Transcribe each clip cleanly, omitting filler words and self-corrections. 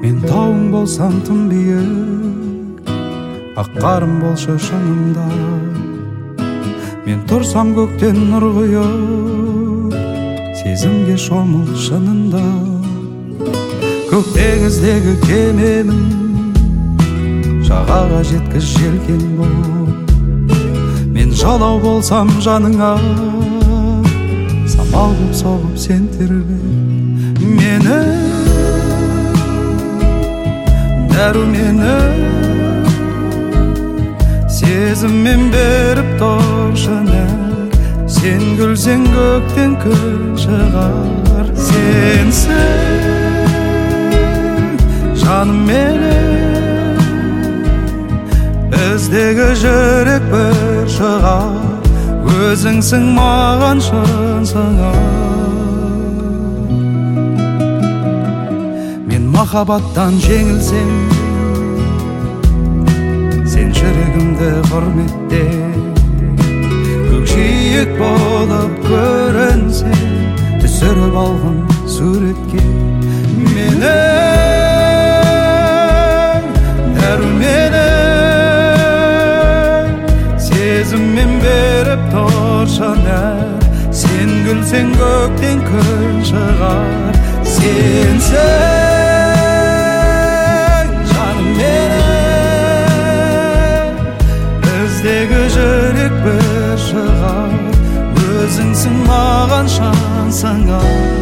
Мен тауың болсам тым биік, ақ қарым болшы шынымда. Мен тұрсам көктен нұр құйып, сезімге шомыл шынында. Көк теңіздегі кемемін, жағаға жеткіз желкен бол. Мен жалау болсам жаныңа, самал боп соғып сен тербе мені. Дәрумені сезіммен беріп тұршы нәр. Сен күлсең көктен күн шығар. Сенсің жаным менің, біздегі жүрек бір шығар. Өзіңсің маған шын сыңар. Мен махаббаттан жеңілсем, сен жүрегімді құрметте. Көкжиек болып көрінсең, түсіріп алғын суретке менің. Дәруменің сезіммен беріп тұршы нәр. Сен күлсең көктен күн шығар. Сенсің жаным менің, біздегі жүрек бір шығар. Өзіңсің маған шын сыңар.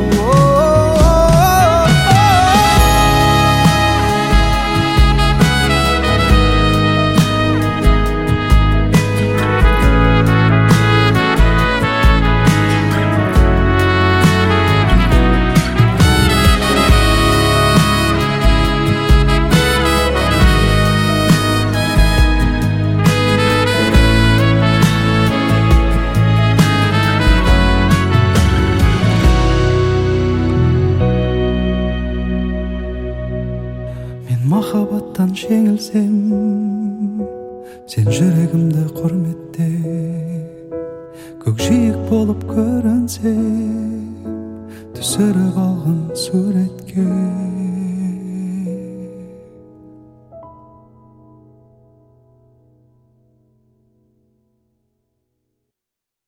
Махаббаттан жеңілсем, сен жүрегімді құрметте. Көкжиек болып көрінсем, түсіріп алғын суретке.